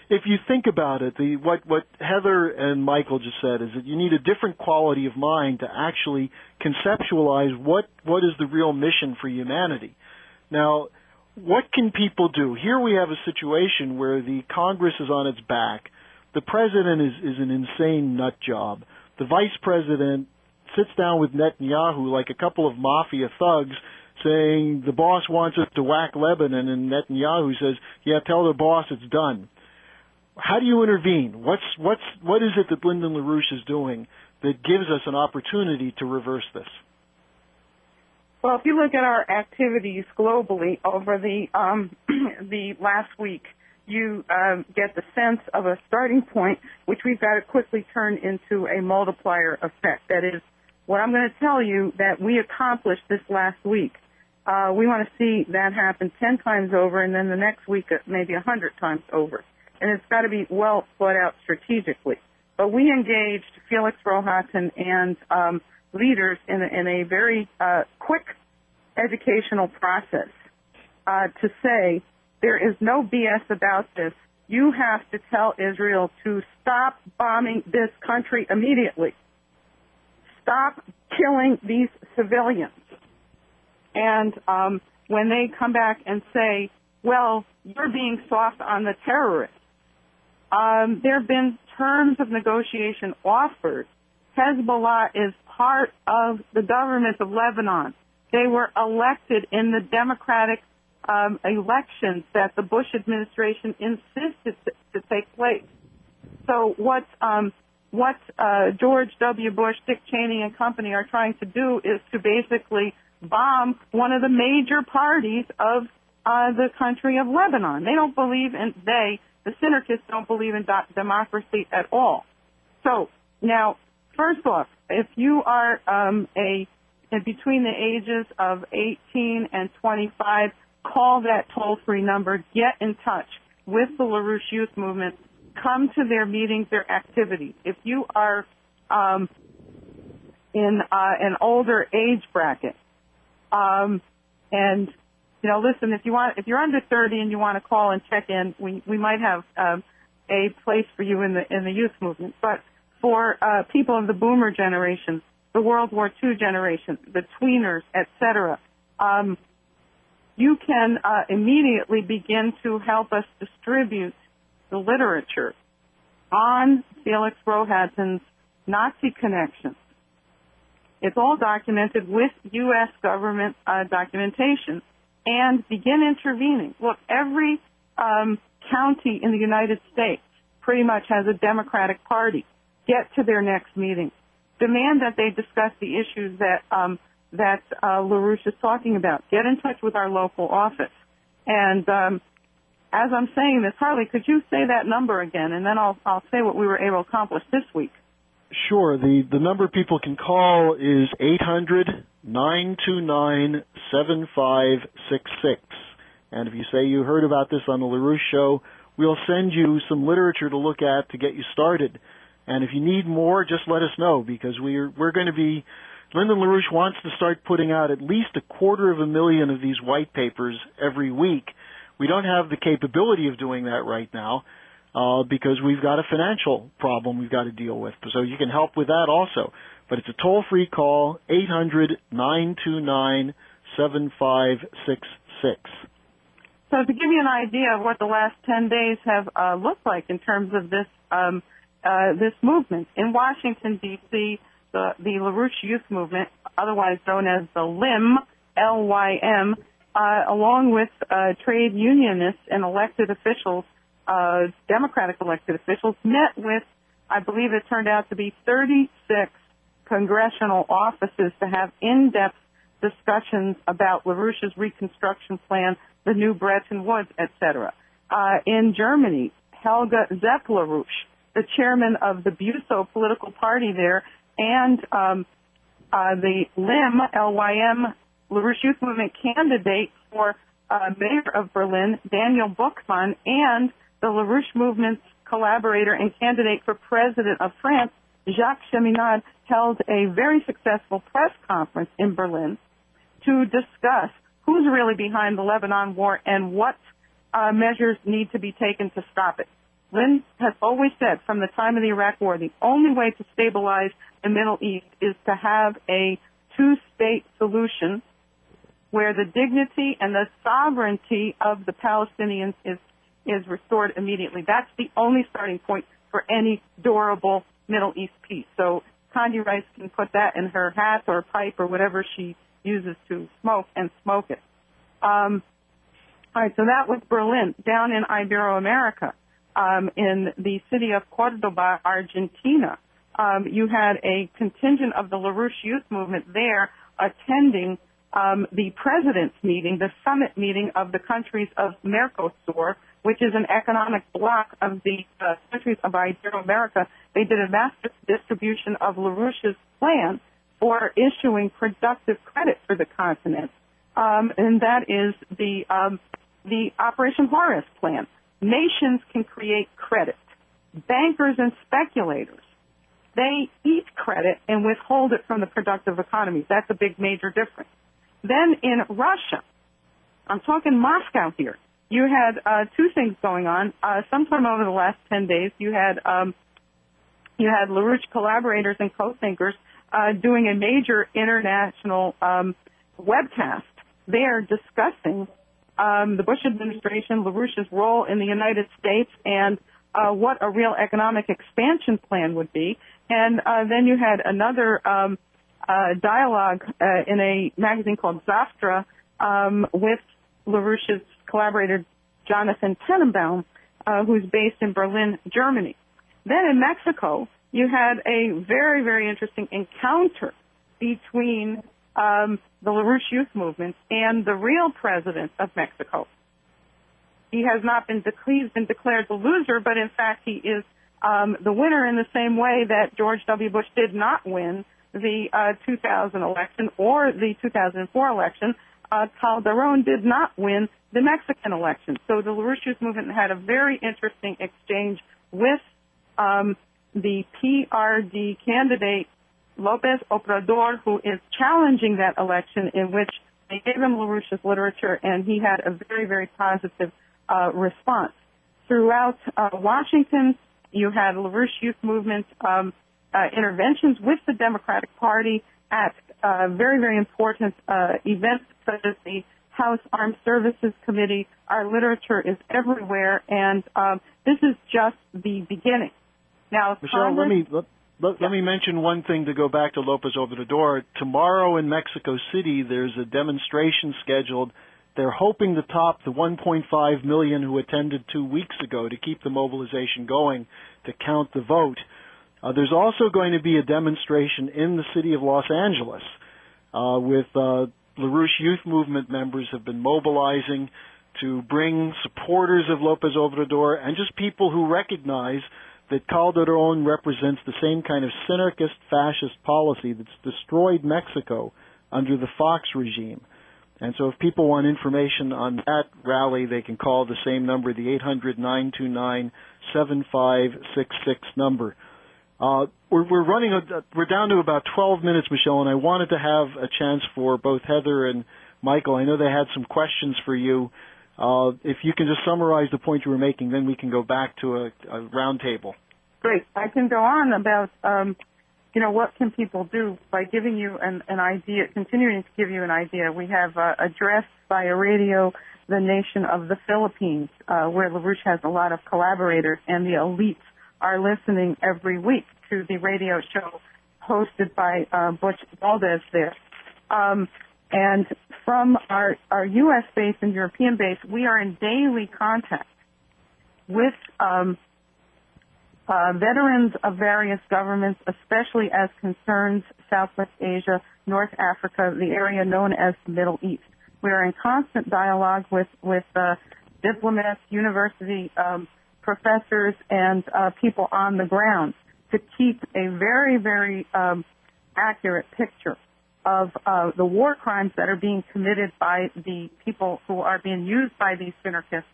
if you think about it, what Heather and Michael just said is that you need a different quality of mind to actually conceptualize what is the real mission for humanity. Now, what can people do? Here we have a situation where the Congress is on its back. The president is an insane nut job. The vice president sits down with Netanyahu like a couple of mafia thugs saying the boss wants us to whack Lebanon, and Netanyahu says, yeah, tell the boss it's done. How do you intervene? What is it that Lyndon LaRouche is doing that gives us an opportunity to reverse this? Well, if you look at our activities globally over the the last week, you get the sense of a starting point, which we've got to quickly turn into a multiplier effect. That is, what I'm going to tell you that we accomplished this last week. We want to see that happen 10 times over, and then the next week maybe 100 times over. And it's got to be well thought out strategically. But we engaged Felix Rohatyn and leaders in a very quick educational process to say there is no BS about this. You have to tell Israel to stop bombing this country immediately. Stop killing these civilians. And when they come back and say, well, you're being soft on the terrorists, there have been terms of negotiation offered. Hezbollah is part of the government of Lebanon. They were elected in the democratic elections that the Bush administration insisted to take place. So what George W. Bush, Dick Cheney, and company are trying to do is to basically bomb one of the major parties of the country of Lebanon. They don't believe in, the synarchists don't believe in democracy at all. So now, first off, if you are between the ages of 18 and 25, call that toll-free number, get in touch with the LaRouche Youth Movement, come to their meetings, their activities. If you are in an older age bracket, and listen, if you're under 30 and you want to call and check in, we might have a place for you in the youth movement. But for people of the boomer generation, the World War II generation, the tweeners, etc., you can immediately begin to help us distribute the literature on Felix Rohatyn's Nazi connections. It's all documented with U.S. government documentation, and begin intervening. Look, every county in the United States pretty much has a Democratic Party. Get to their next meeting. Demand that they discuss the issues that LaRouche is talking about. Get in touch with our local office. And as I'm saying this, Harley, could you say that number again, and then I'll say what we were able to accomplish this week. Sure. The number people can call is 800-929-7566. And if you say you heard about this on the LaRouche Show, we'll send you some literature to look at to get you started. And if you need more, just let us know, because we're going to be, Lyndon LaRouche wants to start putting out at least 250,000 of these white papers every week. We don't have the capability of doing that right now, because we've got a financial problem we've got to deal with. So you can help with that also. But it's a toll-free call, 800-929-7566. So to give you an idea of what the last 10 days have looked like in terms of this this movement, in Washington, D.C., the LaRouche Youth Movement, otherwise known as the LYM, L-Y-M, along with trade unionists and elected officials, Democratic elected officials, met with, I believe it turned out to be 36 congressional offices to have in-depth discussions about LaRouche's reconstruction plan, the new Bretton Woods, etc. In Germany, Helga Zepp LaRouche, the chairman of the Buso political party there, and the LYM, L-Y-M, LaRouche Youth Movement candidate for mayor of Berlin, Daniel Buchmann, and the LaRouche Movement's collaborator and candidate for president of France, Jacques Cheminade, held a very successful press conference in Berlin to discuss who's really behind the Lebanon war and what measures need to be taken to stop it. Lynn has always said from the time of the Iraq War, the only way to stabilize the Middle East is to have a two-state solution where the dignity and the sovereignty of the Palestinians is restored immediately. That's the only starting point for any durable Middle East peace. So Condi Rice can put that in her hat or pipe or whatever she uses to smoke and smoke it. All right, so that was Berlin. Down in Iberoamerica, in the city of Cordoba, Argentina, you had a contingent of the LaRouche Youth Movement there attending the president's meeting, the summit meeting of the countries of Mercosur, which is an economic bloc of the countries of Iberoamerica. They did a mass distribution of LaRouche's plan for issuing productive credit for the continent, and that is the Operation Horace plan. Nations can create credit. Bankers and speculators, they eat credit and withhold it from the productive economies. That's a big major difference. Then in Russia, I'm talking Moscow here, you had two things going on. Sometime over the last 10 days, you had LaRouche collaborators and co-thinkers doing a major international webcast. They are discussing the Bush administration, LaRouche's role in the United States, and what a real economic expansion plan would be. And then you had another dialogue in a magazine called Zastra with LaRouche's collaborator Jonathan Tenenbaum, who's based in Berlin, Germany. Then in Mexico, you had a very, very interesting encounter between the LaRouche Youth Movement and the real president of Mexico. He has not been he's been declared the loser, but in fact he is the winner in the same way that George W. Bush did not win the 2000 election or the 2004 election. Calderon did not win the Mexican election. So the LaRouche Youth Movement had a very interesting exchange with the PRD candidate Lopez Obrador, who is challenging that election, in which they gave him LaRouche's literature, and he had a very, very positive response. Throughout Washington, you had LaRouche Youth Movement interventions with the Democratic Party at very, very important events such as the House Armed Services Committee. Our literature is everywhere, and this is just the beginning. Now, Michelle, let me mention one thing to go back to Lopez Obrador. Tomorrow in Mexico City, there's a demonstration scheduled. They're hoping to top the 1.5 million who attended 2 weeks ago to keep the mobilization going to count the vote. There's also going to be a demonstration in the city of Los Angeles with LaRouche Youth Movement members have been mobilizing to bring supporters of Lopez Obrador and just people who recognize that Calderon represents the same kind of synergist fascist policy that's destroyed Mexico under the Fox regime. And so if people want information on that rally, they can call the same number, the 800-929-7566 number. We're down to about 12 minutes, Michelle, and I wanted to have a chance for both Heather and Michael. I know they had some questions for you. If you can just summarize the point you were making, then we can go back to a round table. Great. I can go on about, what can people do by giving you an idea, continuing to give you an idea. We have addressed via radio the nation of the Philippines, where LaRouche has a lot of collaborators, and the elites are listening every week to the radio show hosted by Butch Valdez there. And from our U.S. base and European base, we are in daily contact with veterans of various governments, especially as concerns Southwest Asia, North Africa, the area known as the Middle East. We are in constant dialogue with diplomats, university professors, and people on the ground to keep a very, very accurate picture of the war crimes that are being committed by the people who are being used by these synergists,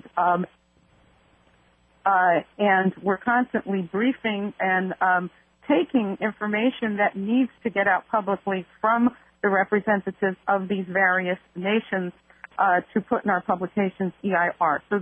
and we're constantly briefing and taking information that needs to get out publicly from the representatives of these various nations to put in our publications EIR. So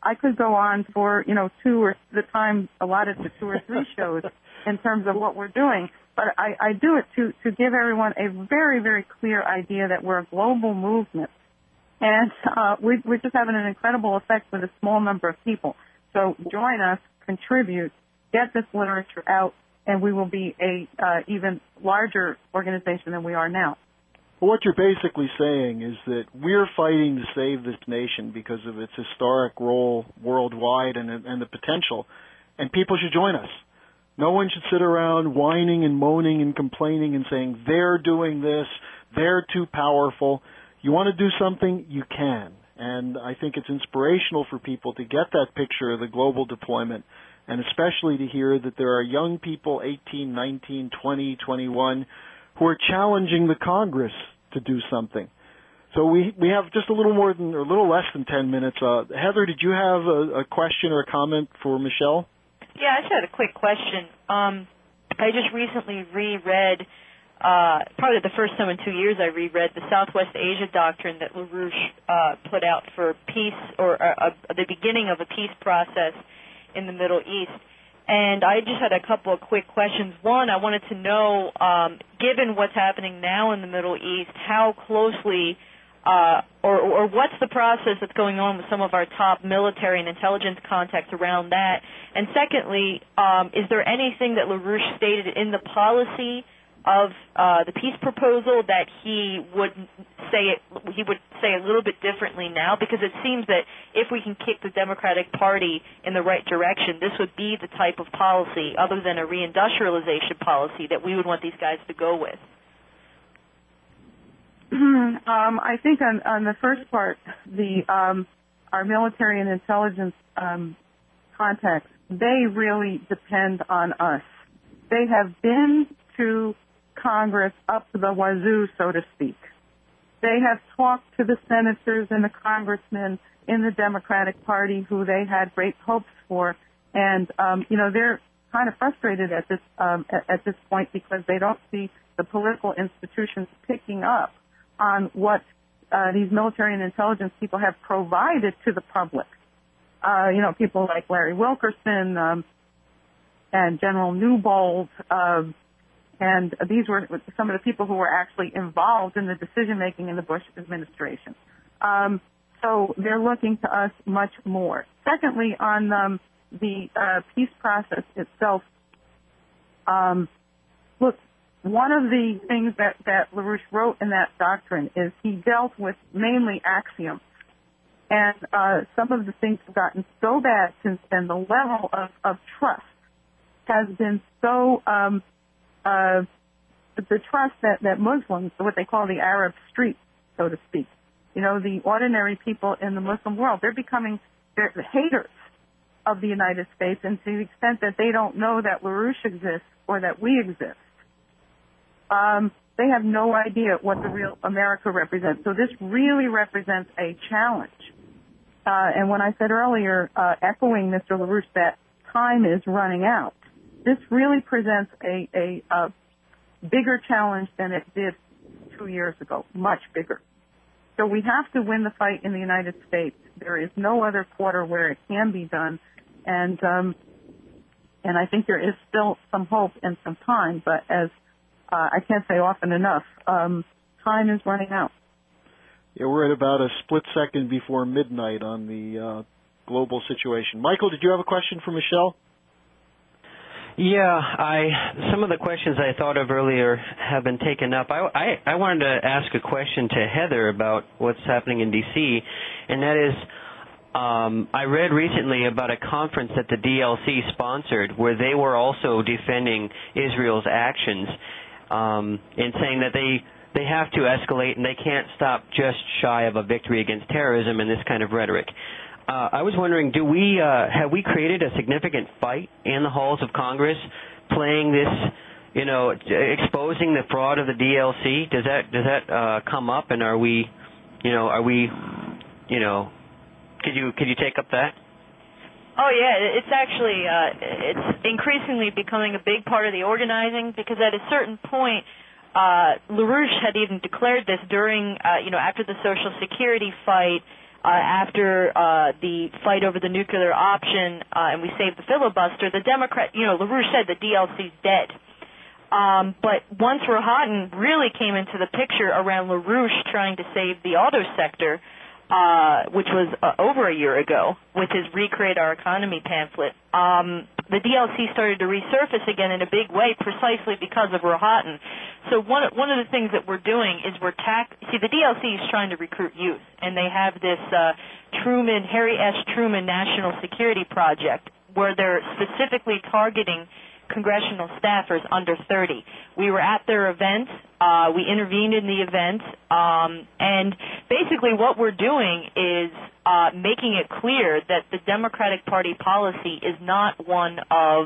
I could go on for, the time allotted to 2 or 3 shows in terms of what we're doing. But I do it to give everyone a very, very clear idea that we're a global movement. And we're just having an incredible effect with a small number of people. So join us, contribute, get this literature out, and we will be a even larger organization than we are now. Well, what you're basically saying is that we're fighting to save this nation because of its historic role worldwide and the potential, and people should join us. No one should sit around whining and moaning and complaining and saying they're doing this, they're too powerful. You want to do something, you can. And I think it's inspirational for people to get that picture of the global deployment, and especially to hear that there are young people, 18, 19, 20, 21, who are challenging the Congress to do something. So we have just a little less than 10 minutes. Heather, did you have a question or a comment for Michelle? Yeah, I just had a quick question. I just recently reread, probably the first time in 2 years I reread the Southwest Asia Doctrine that LaRouche put out for peace, or the beginning of a peace process in the Middle East. And I just had a couple of quick questions. One, I wanted to know, given what's happening now in the Middle East, how closely or what's the process that's going on with some of our top military and intelligence contacts around that? And secondly, is there anything that LaRouche stated in the policy of the peace proposal that he would say a little bit differently now? Because it seems that if we can kick the Democratic Party in the right direction, this would be the type of policy, other than a reindustrialization policy, that we would want these guys to go with. I think on the first part, our military and intelligence contacts, they really depend on us. They have been to Congress up the wazoo, so to speak. They have talked to the senators and the congressmen in the Democratic Party who they had great hopes for, and they're kind of frustrated at this point because they don't see the political institutions picking up on what these military and intelligence people have provided to the public. People like Larry Wilkerson and General Newbold, and these were some of the people who were actually involved in the decision-making in the Bush administration. So they're looking to us much more. Secondly, on the peace process itself, look, one of the things that LaRouche wrote in that doctrine is he dealt with mainly axioms. And some of the things have gotten so bad since then. The level of trust has been so, the trust that Muslims, what they call the Arab street, so to speak, the ordinary people in the Muslim world, they're the haters of the United States, and to the extent that they don't know that LaRouche exists or that we exist, they have no idea what the real America represents. So this really represents a challenge. And when I said earlier, echoing Mr. LaRouche, that time is running out, this really presents a bigger challenge than it did 2 years ago, much bigger. So we have to win the fight in the United States. There is no other quarter where it can be done. And I think there is still some hope and some time, but as I can't say often enough, time is running out. Yeah, we're at about a split second before midnight on the global situation. Michael, did you have a question for Michelle? Yeah, some of the questions I thought of earlier have been taken up. I wanted to ask a question to Heather about what's happening in D.C., and that is, I read recently about a conference that the DLC sponsored where they were also defending Israel's actions and saying that they have to escalate and they can't stop just shy of a victory against terrorism and this kind of rhetoric. I was wondering, have we created a significant fight in the halls of Congress, playing this, exposing the fraud of the DLC? Does that come up, and could you take up that? Oh yeah, it's actually it's increasingly becoming a big part of the organizing, because at a certain point, LaRouche had even declared this during, after the Social Security fight. after the fight over the nuclear option, and we saved the filibuster, the Democrat, LaRouche said the DLC's dead. But once Rohatyn really came into the picture around LaRouche trying to save the auto sector, which was over a year ago with his Recreate Our Economy pamphlet, the DLC started to resurface again in a big way precisely because of Rohatyn. So one of the things that we're doing is the DLC is trying to recruit youth, and they have this Harry S. Truman National Security Project where they're specifically targeting congressional staffers under 30. We were at their event. We intervened in the event. And basically what we're doing is making it clear that the Democratic Party policy is not one of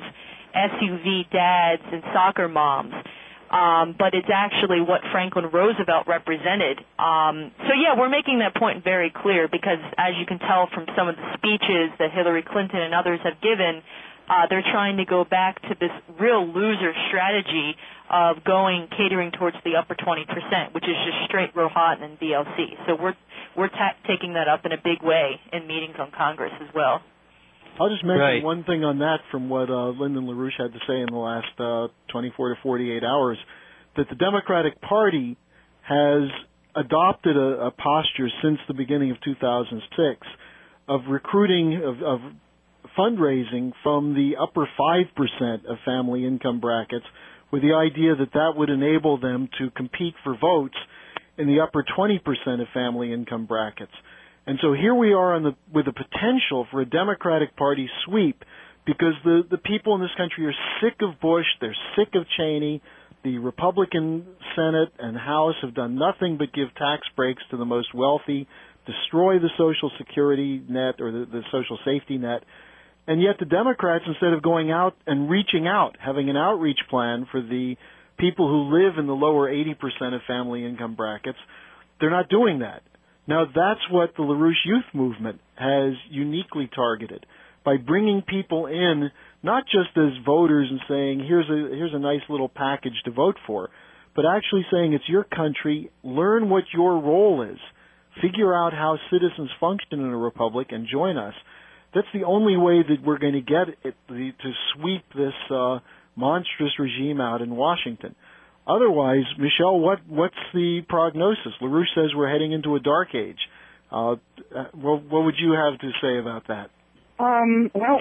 SUV dads and soccer moms, but it's actually what Franklin Roosevelt represented. We're making that point very clear because, as you can tell from some of the speeches that Hillary Clinton and others have given, they're trying to go back to this real loser strategy of catering towards the upper 20%, which is just straight Rohatyn and DLC. So we're taking that up in a big way in meetings on Congress as well. I'll just mention one thing on that from what Lyndon LaRouche had to say in the last 24 to 48 hours, that the Democratic Party has adopted a posture since the beginning of 2006 of recruiting, of fundraising from the upper 5% of family income brackets, with the idea that that would enable them to compete for votes in the upper 20% of family income brackets. And so here we are with the potential for a Democratic Party sweep, because the people in this country are sick of Bush, they're sick of Cheney. The Republican Senate and House have done nothing but give tax breaks to the most wealthy, destroy the Social Security net or the social safety net. And yet the Democrats, instead of going out and reaching out, having an outreach plan for the people who live in the lower 80% of family income brackets, they're not doing that. Now that's what the LaRouche Youth Movement has uniquely targeted, by bringing people in, not just as voters and saying, here's a nice little package to vote for, but actually saying it's your country, learn what your role is, figure out how citizens function in a republic, and join us. That's the only way that we're going to get to sweep this monstrous regime out in Washington. Otherwise, Michelle, what's the prognosis? LaRouche says we're heading into a dark age. What would you have to say about that? Well,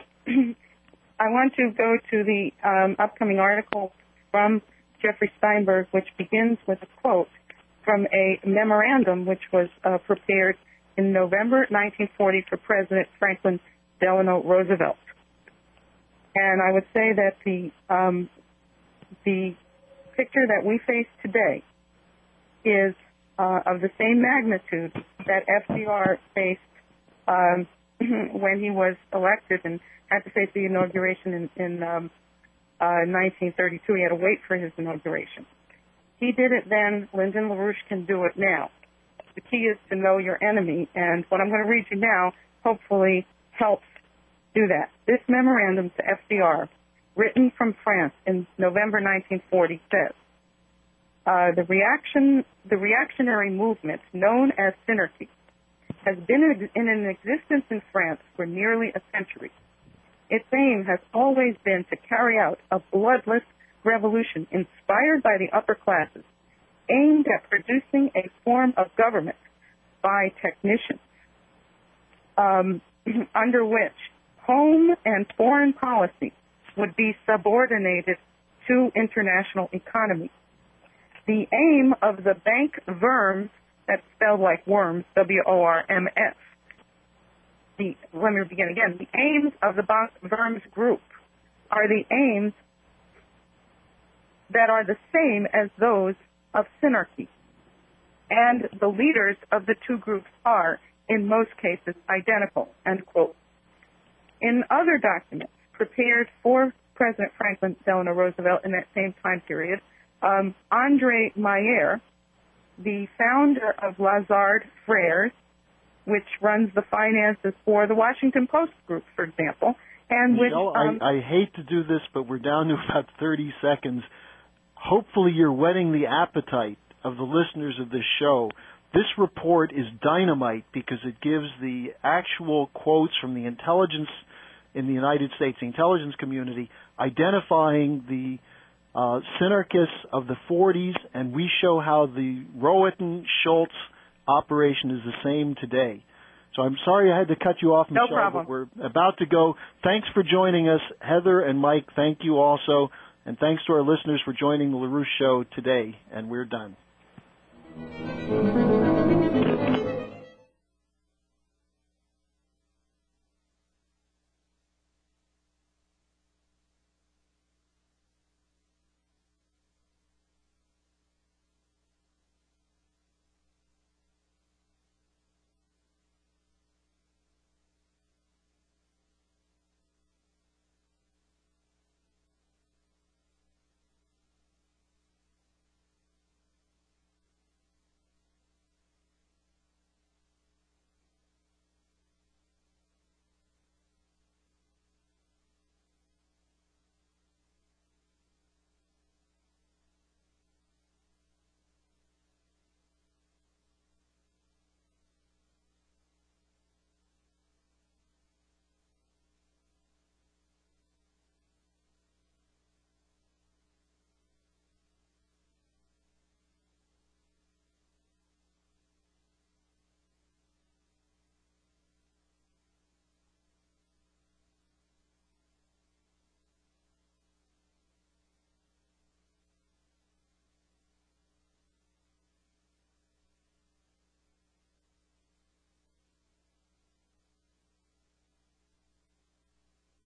I want to go to the upcoming article from Jeffrey Steinberg, which begins with a quote from a memorandum which was prepared in November 1940 for President Franklin Delano Roosevelt. And I would say that the picture that we face today is of the same magnitude that FDR faced when he was elected and had to face the inauguration in 1932. He had to wait for his inauguration. He did it then. Lyndon LaRouche can do it now. The key is to know your enemy, and what I'm going to read you now hopefully helps do that. This memorandum to FDR, written from France in November 1940, says, the reactionary movement known as Synarchy has been in existence in France for nearly a century. Its aim has always been to carry out a bloodless revolution inspired by the upper classes, aimed at producing a form of government by technicians, under which home and foreign policy would be subordinated to international economy. The aim of the bank Worms, that's spelled like worms, W-O-R-M-S. Let me begin again. The aims of the bank Worms group are the aims that are the same as those of Synarchy. And the leaders of the two groups are, in most cases, identical, end quote. In other documents prepared for President Franklin Delano Roosevelt in that same time period, Andre Mayer, the founder of Lazard Frères, which runs the finances for the Washington Post Group, for example, and which... I hate to do this, but we're down to about 30 seconds. Hopefully you're whetting the appetite of the listeners of this show This report is dynamite because it gives the actual quotes from the intelligence in the United States, the intelligence community, identifying the synarchists of the 40s, and we show how the Rohatyn-Schultz operation is the same today. So I'm sorry I had to cut you off, Michelle, No problem. but we're about to go. Thanks for joining us. Heather and Mike, thank you also. And thanks to our listeners for joining the LaRouche Show today. And we're done.